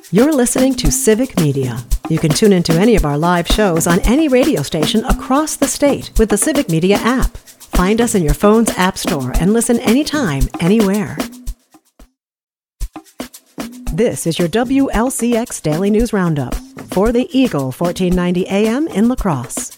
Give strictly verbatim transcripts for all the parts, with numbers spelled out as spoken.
You're listening to Civic Media. You can tune into any of our live shows on any radio station across the state with the Civic Media app. Find us in your phone's app store and listen anytime, anywhere. This is your W L C X Daily News Roundup for the Eagle fourteen ninety A M in La Crosse.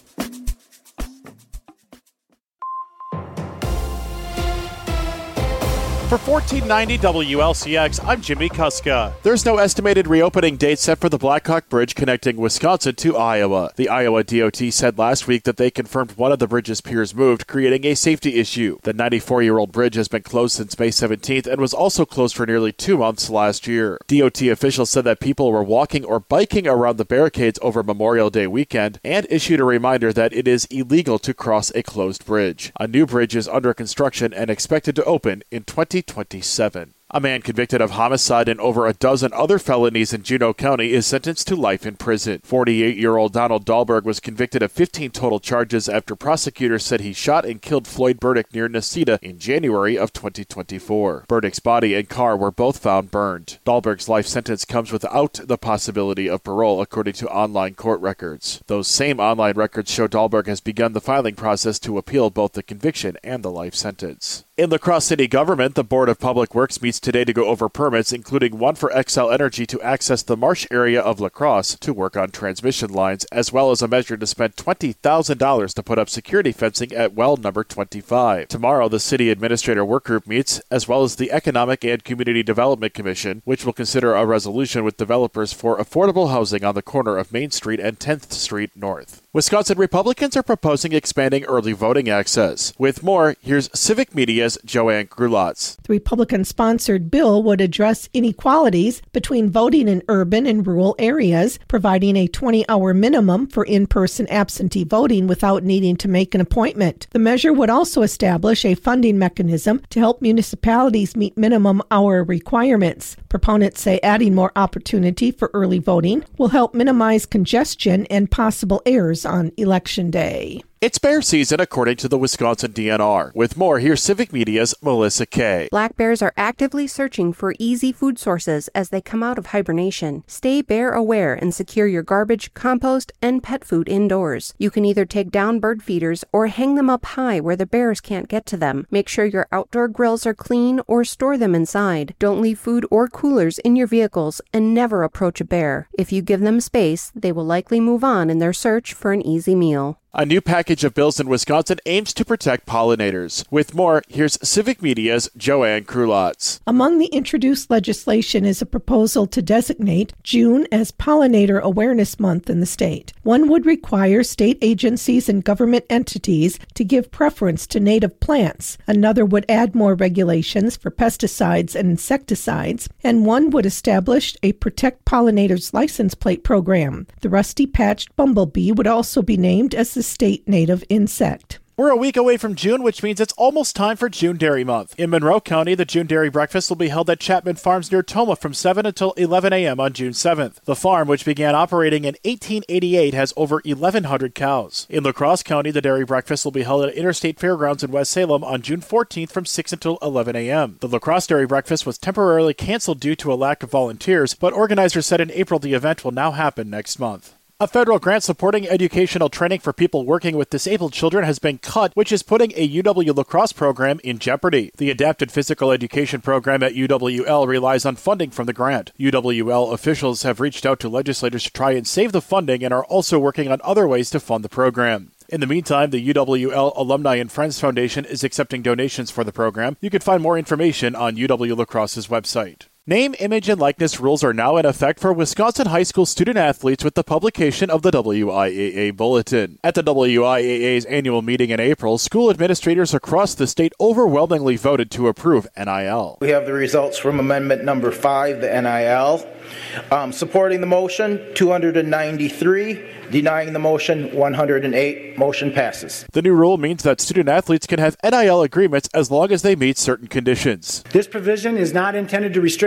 For fourteen ninety W L C X, I'm Jimmy Kuska. There's no estimated reopening date set for the Blackhawk Bridge connecting Wisconsin to Iowa. The Iowa D O T said last week that they confirmed one of the bridge's piers moved, creating a safety issue. The ninety-four-year-old bridge has been closed since May seventeenth and was also closed for nearly two months last year. D O T officials said that people were walking or biking around the barricades over Memorial Day weekend and issued a reminder that it is illegal to cross a closed bridge. A new bridge is under construction and expected to open in twenty twenty-seven. A man convicted of homicide and over a dozen other felonies in Juneau County is sentenced to life in prison. forty-eight-year-old Donald Dahlberg was convicted of fifteen total charges after prosecutors said he shot and killed Floyd Burdick near Necedah in January of twenty twenty-four. Burdick's body and car were both found burned. Dahlberg's life sentence comes without the possibility of parole, according to online court records. Those same online records show Dahlberg has begun the filing process to appeal both the conviction and the life sentence. In La Crosse City government, the Board of Public Works meets today to go over permits, including one for Xcel Energy to access the marsh area of La Crosse to work on transmission lines, as well as a measure to spend twenty thousand dollars to put up security fencing at well number twenty-five. Tomorrow, the City Administrator Work Group meets, as well as the Economic and Community Development Commission, which will consider a resolution with developers for affordable housing on the corner of Main Street and tenth Street North. Wisconsin Republicans are proposing expanding early voting access. With more, here's Civic Media's Joanne Grulotz. The Republican-sponsored bill would address inequalities between voting in urban and rural areas, providing a twenty-hour minimum for in-person absentee voting without needing to make an appointment. The measure would also establish a funding mechanism to help municipalities meet minimum hour requirements. Proponents say adding more opportunity for early voting will help minimize congestion and possible errors on Election Day. It's bear season, according to the Wisconsin D N R. With more, here's Civic Media's Melissa Kay. Black bears are actively searching for easy food sources as they come out of hibernation. Stay bear aware and secure your garbage, compost, and pet food indoors. You can either take down bird feeders or hang them up high where the bears can't get to them. Make sure your outdoor grills are clean or store them inside. Don't leave food or coolers in your vehicles and never approach a bear. If you give them space, they will likely move on in their search for an easy meal. A new package of bills in Wisconsin aims to protect pollinators. With more, here's Civic Media's Joanne Krulotz. Among the introduced legislation is a proposal to designate June as Pollinator Awareness Month in the state. One would require state agencies and government entities to give preference to native plants. Another would add more regulations for pesticides and insecticides. And one would establish a Protect Pollinators license plate program. The rusty-patched bumblebee would also be named as the state native insect. We're a week away from June, which means it's almost time for June Dairy Month. In Monroe County, the June Dairy Breakfast will be held at Chapman Farms near Toma from seven until eleven a.m. on June seventh. The farm, which began operating in eighteen eighty-eight, has over eleven hundred cows. In La Crosse County, the Dairy Breakfast will be held at Interstate Fairgrounds in West Salem on June fourteenth from six until eleven a.m. The La Crosse Dairy Breakfast was temporarily canceled due to a lack of volunteers, but organizers said in April the event will now happen next month. A federal grant supporting educational training for people working with disabled children has been cut, which is putting a U W La Crosse program in jeopardy. The Adapted Physical Education program at U W L relies on funding from the grant. U W L officials have reached out to legislators to try and save the funding and are also working on other ways to fund the program. In the meantime, the U W L Alumni and Friends Foundation is accepting donations for the program. You can find more information on U W La Crosse's website. Name, image, and likeness rules are now in effect for Wisconsin high school student-athletes with the publication of the W I A A Bulletin. At the W I A A's annual meeting in April, school administrators across the state overwhelmingly voted to approve N I L. We have the results from Amendment Number five, the N I L. Um, supporting the motion, two hundred ninety-three. Denying the motion, one hundred eight. Motion passes. The new rule means that student-athletes can have N I L agreements as long as they meet certain conditions. This provision is not intended to restrict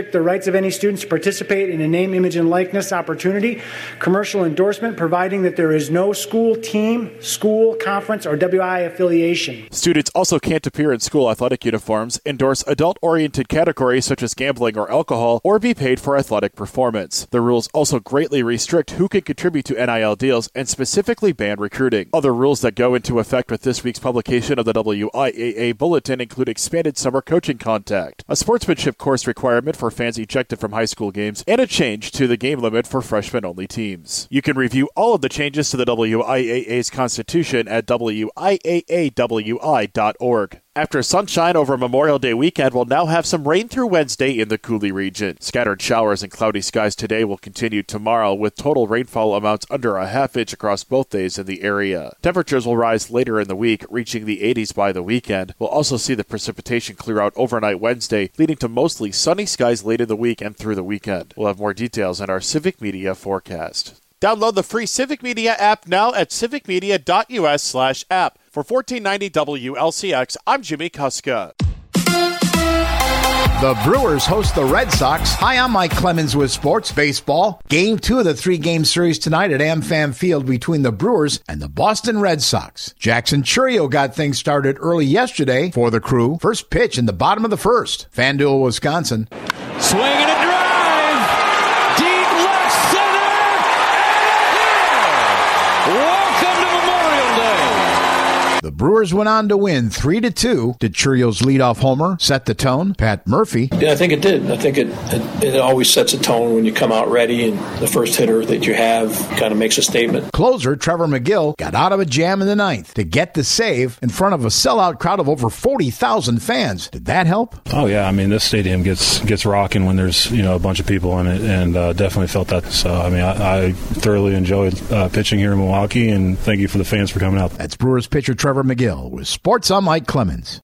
restrict the rights of any students to participate in a name, image, and likeness opportunity, commercial endorsement, providing that there is no school team, school, conference, or W I affiliation. Students also can't appear in school athletic uniforms, endorse adult-oriented categories such as gambling or alcohol, or be paid for athletic performance. The rules also greatly restrict who can contribute to N I L deals and specifically ban recruiting. Other rules that go into effect with this week's publication of the W I A A Bulletin include expanded summer coaching contact, a sportsmanship course requirement for fans ejected from high school games, and a change to the game limit for freshman-only teams. You can review all of the changes to the W I A A's Constitution at W I A A W I dot org. After sunshine over Memorial Day weekend, we'll now have some rain through Wednesday in the Cooley region. Scattered showers and cloudy skies today will continue tomorrow, with total rainfall amounts under a half inch across both days in the area. Temperatures will rise later in the week, reaching the eighties by the weekend. We'll also see the precipitation clear out overnight Wednesday, leading to mostly sunny skies late in the week and through the weekend. We'll have more details in our Civic Media forecast. Download the free Civic Media app now at civicmedia.us slash app. For fourteen ninety W L C X, I'm Jimmy Kuska. The Brewers host the Red Sox. Hi, I'm Mike Clemens with Sports Baseball. Game two of the three-game series tonight at AmFam Field between the Brewers and the Boston Red Sox. Jackson Chourio got things started early yesterday for the Crew. First pitch in the bottom of the first. FanDuel, Wisconsin. Swing and a drive. Deep left center. And a hit. Welcome to Memorial Day. The Brewers went on to win three to two. Did Chourio's leadoff homer set the tone? Pat Murphy. Yeah, I think it did. I think it, it it always sets a tone when you come out ready, and the first hitter that you have kind of makes a statement. Closer Trevor McGill got out of a jam in the ninth to get the save in front of a sellout crowd of over forty thousand fans. Did that help? Oh, yeah. I mean, this stadium gets gets rocking when there's, you know, a bunch of people in it, and uh, definitely felt that. So, I mean, I, I thoroughly enjoyed uh, pitching here in Milwaukee, and thank you for the fans for coming out. That's Brewers pitcher Trevor McGill. With Sports, I'm Mike Clemens.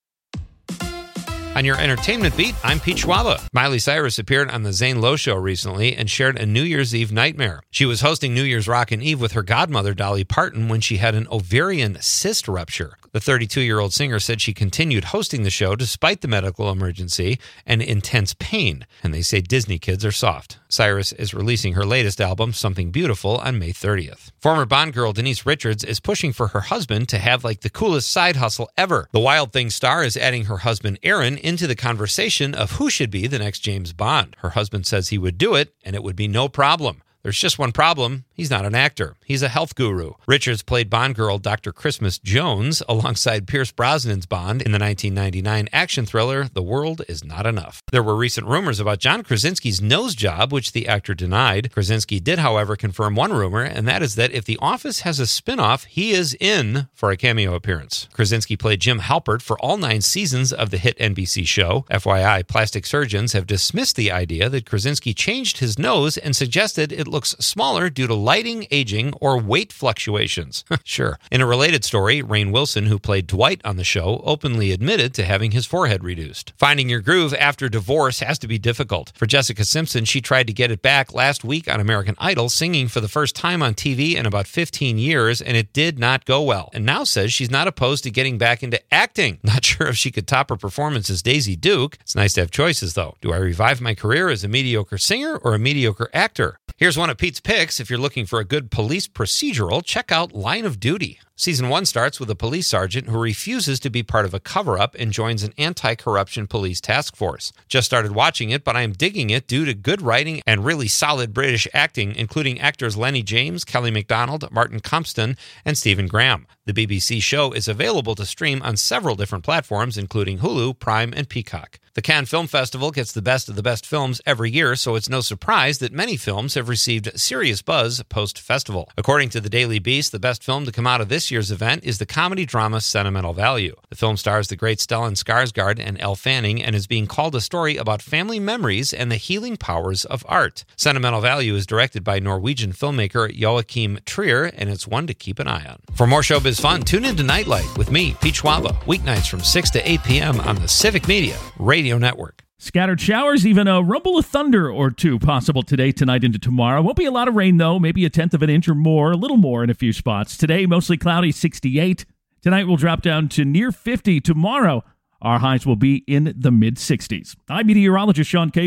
On your entertainment beat, I'm Pete Schwaba. Miley Cyrus appeared on the Zane Lowe Show recently and shared a New Year's Eve nightmare. She was hosting New Year's Rockin' Eve with her godmother, Dolly Parton, when she had an ovarian cyst rupture. The thirty-two-year-old singer said she continued hosting the show despite the medical emergency and intense pain. And they say Disney kids are soft. Cyrus is releasing her latest album, Something Beautiful, on May thirtieth. Former Bond girl Denise Richards is pushing for her husband to have like the coolest side hustle ever. The Wild Things star is adding her husband Aaron into the conversation of who should be the next James Bond. Her husband says he would do it, and it would be no problem. There's just one problem. He's not an actor. He's a health guru. Richards played Bond girl Doctor Christmas Jones alongside Pierce Brosnan's Bond in the nineteen ninety-nine action thriller The World Is Not Enough. There were recent rumors about John Krasinski's nose job, which the actor denied. Krasinski did, however, confirm one rumor, and that is that if The Office has a spin-off, he is in for a cameo appearance. Krasinski played Jim Halpert for all nine seasons of the hit N B C show. F Y I, plastic surgeons have dismissed the idea that Krasinski changed his nose and suggested it looks smaller due to lighting, aging, or weight fluctuations. Sure. In a related story, Rainn Wilson, who played Dwight on the show, openly admitted to having his forehead reduced. Finding your groove after divorce has to be difficult. For Jessica Simpson, she tried to get it back last week on American Idol, singing for the first time on T V in about fifteen years, and it did not go well. And now says she's not opposed to getting back into acting. Not sure if she could top her performance as Daisy Duke. It's nice to have choices, though. Do I revive my career as a mediocre singer or a mediocre actor? Here's one of Pete's picks. If you're looking for a good police procedural, check out Line of Duty. Season one starts with a police sergeant who refuses to be part of a cover-up and joins an anti-corruption police task force. Just started watching it, but I am digging it due to good writing and really solid British acting, including actors Lenny James, Kelly MacDonald, Martin Compston, and Stephen Graham. The B B C show is available to stream on several different platforms, including Hulu, Prime, and Peacock. The Cannes Film Festival gets the best of the best films every year, so it's no surprise that many films have received serious buzz post-festival. According to the Daily Beast, the best film to come out of this year's event is the comedy-drama Sentimental Value. The film stars the great Stellan Skarsgård and Elle Fanning and is being called a story about family memories and the healing powers of art. Sentimental Value is directed by Norwegian filmmaker Joachim Trier, and it's one to keep an eye on. For more showbiz fun, tune in to Nightlight with me, Pete Schwaba, weeknights from six to eight p.m. on the Civic Media Radio Network. Scattered showers, even a rumble of thunder or two possible today, tonight, into tomorrow. Won't be a lot of rain, though, maybe a tenth of an inch or more, a little more in a few spots. Today, mostly cloudy, sixty-eight. Tonight, we'll drop down to near fifty. Tomorrow, our highs will be in the mid-sixties. I'm meteorologist Sean Cable.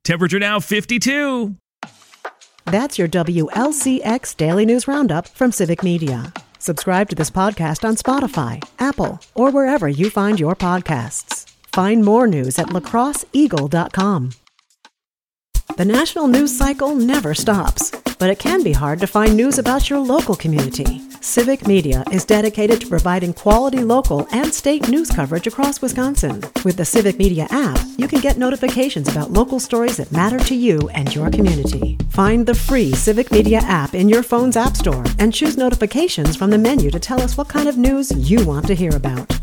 Temperature now fifty-two. That's your W L C X Daily News Roundup from Civic Media. Subscribe to this podcast on Spotify, Apple, or wherever you find your podcasts. Find more news at lacrosse eagle dot com. The national news cycle never stops, but it can be hard to find news about your local community. Civic Media is dedicated to providing quality local and state news coverage across Wisconsin. With the Civic Media app, you can get notifications about local stories that matter to you and your community. Find the free Civic Media app in your phone's app store and choose notifications from the menu to tell us what kind of news you want to hear about.